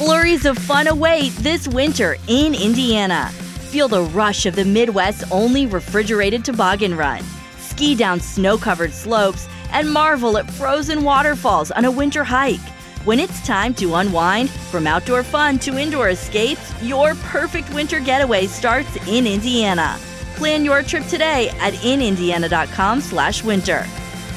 Flurries of fun await this winter in Indiana. Feel the rush of the Midwest's only refrigerated toboggan run. Ski down snow-covered slopes and marvel at frozen waterfalls on a winter hike. When it's time to unwind, from outdoor fun to indoor escapes, your perfect winter getaway starts in Indiana. Plan your trip today at inindiana.com/winter.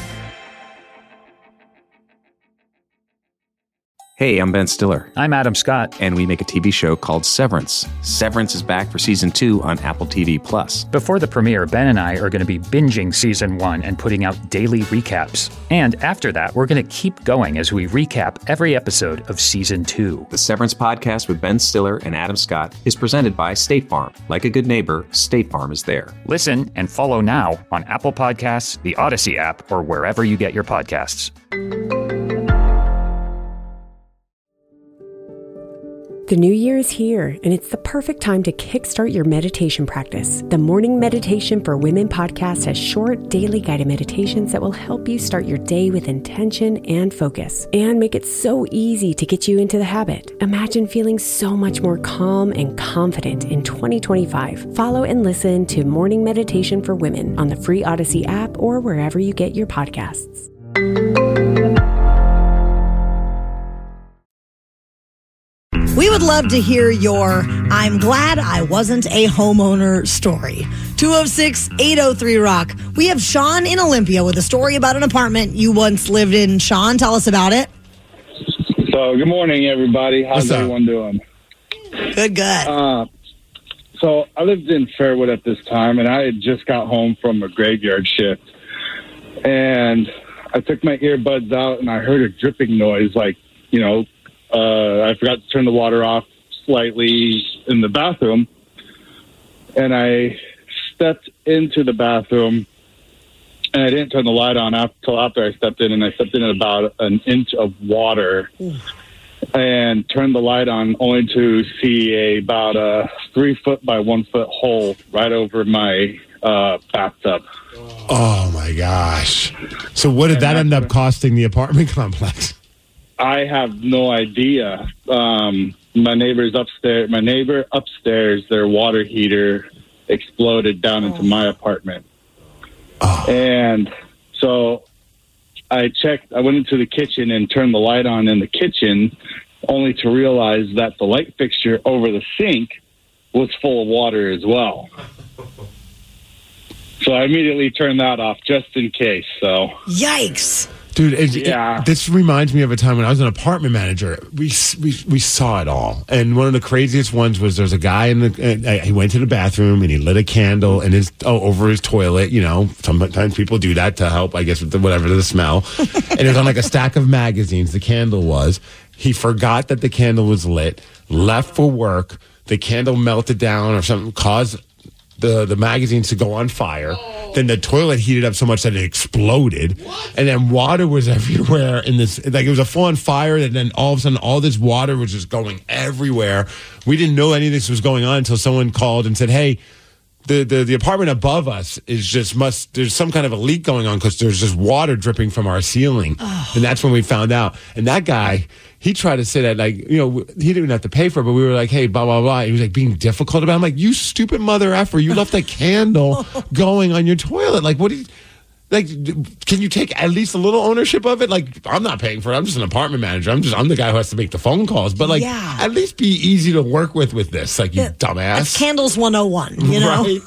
Hey, I'm Ben Stiller. I'm Adam Scott. And we make a TV show called Severance. Severance is back for Season 2 on Apple TV+. Before the premiere, Ben and I are going to be binging Season 1 and putting out daily recaps. And after that, we're going to keep going as we recap every episode of Season 2. The Severance podcast with Ben Stiller and Adam Scott is presented by State Farm. Like a good neighbor, State Farm is there. Listen and follow now on Apple Podcasts, the Odyssey app, or wherever you get your podcasts. The new year is here, and it's the perfect time to kickstart your meditation practice. The Morning Meditation for Women podcast has short, daily guided meditations that will help you start your day with intention and focus, and make it so easy to get you into the habit. Imagine feeling so much more calm and confident in 2025. Follow and listen to Morning Meditation for Women on the free Odyssey app or wherever you get your podcasts. We would love to hear your I'm glad I wasn't a homeowner story. 206-803-ROCK. We have Sean in Olympia with a story about an apartment you once lived in. Sean, tell us about it. So, good morning, everybody. How's everyone doing? Good. So, I lived in Fairwood at this time, and I had just got home from a graveyard shift. And I took my earbuds out, and I heard a dripping noise, like, I forgot to turn the water off slightly in the bathroom, and I stepped into the bathroom, and I didn't turn the light on until after I stepped in, and I stepped in about an inch of water and turned the light on only to see about a 3-foot by 1-foot hole right over my bathtub. Oh, my gosh. So what did that end up costing the apartment complex? I have no idea. My neighbor upstairs, their water heater exploded down into my apartment. Oh. And so I went into the kitchen and turned the light on in the kitchen, only to realize that the light fixture over the sink was full of water as well. So I immediately turned that off just in case. So yikes. Dude, this reminds me of a time when I was an apartment manager. We saw it all, and one of the craziest ones was there's a guy he went to the bathroom and he lit a candle and over his toilet. Sometimes people do that to help, I guess, with the smell. And it was on like a stack of magazines. The candle was. He forgot that the candle was lit. Left for work. The candle melted down or something, caused the magazines to go on fire. Then the toilet heated up so much that it exploded. What? And then water was everywhere in this. Like, it was a full-on fire, and then all of a sudden, all this water was just going everywhere. We didn't know any of this was going on until someone called and said, hey, the apartment above us there's some kind of a leak going on because there's just water dripping from our ceiling. Oh. And that's when we found out. And that guy, he tried to say that, he didn't have to pay for it, but we were like, hey, blah, blah, blah. He was like being difficult about it. I'm like, you stupid mother effer, you left a candle going on your toilet. Like, what do you, can you take at least a little ownership of it? Like, I'm not paying for it. I'm just an apartment manager. I'm the guy who has to make the phone calls. But at least be easy to work with this. Like, you dumbass. That's Candles 101, Right.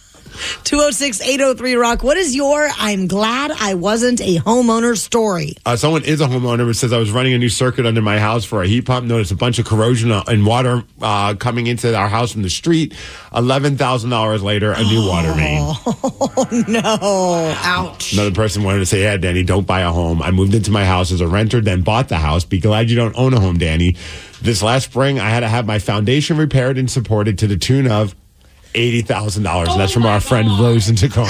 206-803-ROCK. What is your I'm glad I wasn't a homeowner story? Someone is a homeowner who says I was running a new circuit under my house for a heat pump. Noticed a bunch of corrosion and water coming into our house from the street. $11,000 later, a new water main. Oh, no. Ouch. Another person wanted to say, yeah, Danny, don't buy a home. I moved into my house as a renter, then bought the house. Be glad you don't own a home, Danny. This last spring, I had to have my foundation repaired and supported to the tune of $80,000. And that's from our friend Rose in Tacoma.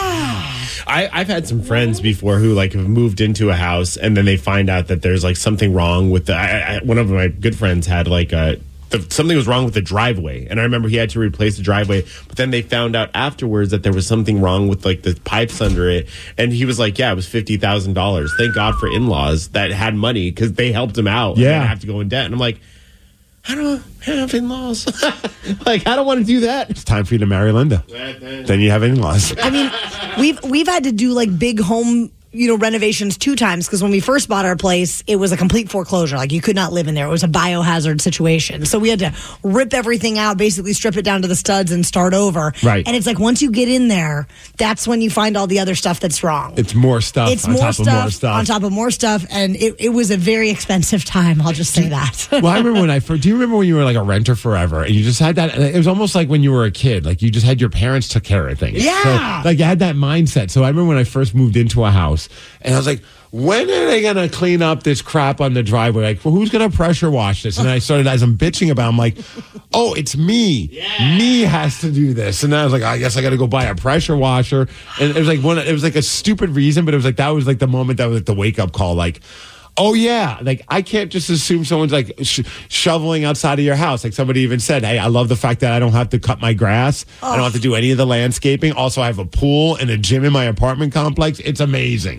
I've had some friends before who have moved into a house and then they find out that there's something wrong with one of my good friends had something was wrong with the driveway, and I remember he had to replace the driveway, but then they found out afterwards that there was something wrong with the pipes under it, and he was like, yeah, it was $50,000. Thank God for in-laws that had money because they helped him out. Yeah, and didn't have to go in debt. And I'm like, I don't have in-laws. Like, I don't want to do that. It's time for you to marry Linda. Then you have in-laws. I mean, we've had to do like big home, renovations 2 times because when we first bought our place, it was a complete foreclosure. Like you could not live in there. It was a biohazard situation. So we had to rip everything out, basically strip it down to the studs and start over. Right. And it's like once you get in there, that's when you find all the other stuff that's wrong. It's more stuff. It's on more top stuff, of more stuff on top of more stuff. And it was a very expensive time. I'll just say that. Well, I remember do you remember when you were like a renter forever and you just had that? It was almost like when you were a kid, like you just had your parents took care of things. Yeah. So, like you had that mindset. So I remember when I first moved into a house and I was like, when are they going to clean up this crap on the driveway? Like, well, who's going to pressure wash this? And I started, as I'm bitching about it, I'm like, oh, it's me. Yeah. Me has to do this. And then I was like, I guess I got to go buy a pressure washer. And it was like a stupid reason, but it was like, that was like the moment that was like the wake up call. Like, oh, yeah. Like, I can't just assume someone's like shoveling outside of your house. Like somebody even said, hey, I love the fact that I don't have to cut my grass. Oh. I don't have to do any of the landscaping. Also, I have a pool and a gym in my apartment complex. It's amazing.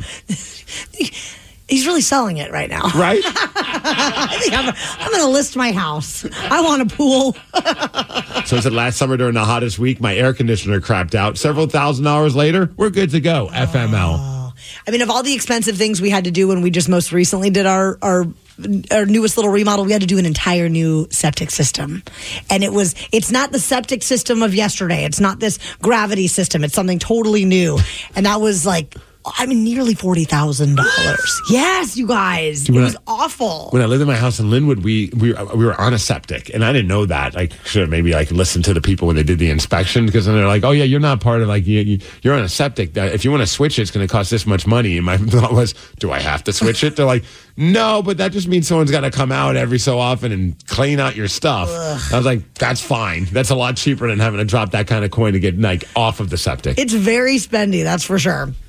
He's really selling it right now. Right? I think I'm going to list my house. I want a pool. So I said last summer during the hottest week, my air conditioner crapped out. Several $1,000s later, we're good to go. FML. I mean, of all the expensive things we had to do when we just most recently did our newest little remodel, we had to do an entire new septic system. And it's not the septic system of yesterday. It's not this gravity system. It's something totally new. And that was like, nearly $40,000. Yes, you guys. It was awful. When I lived in my house in Linwood, we were on a septic, and I didn't know that. Like, should have maybe like listened to the people when they did the inspection, because then they're like, "Oh yeah, you're not part of like you're on a septic. If you want to switch it, it's going to cost this much money." And my thought was, "Do I have to switch it?" They're like, "No, but that just means someone's got to come out every so often and clean out your stuff." I was like, "That's fine. That's a lot cheaper than having to drop that kind of coin to get like off of the septic." It's very spendy, that's for sure.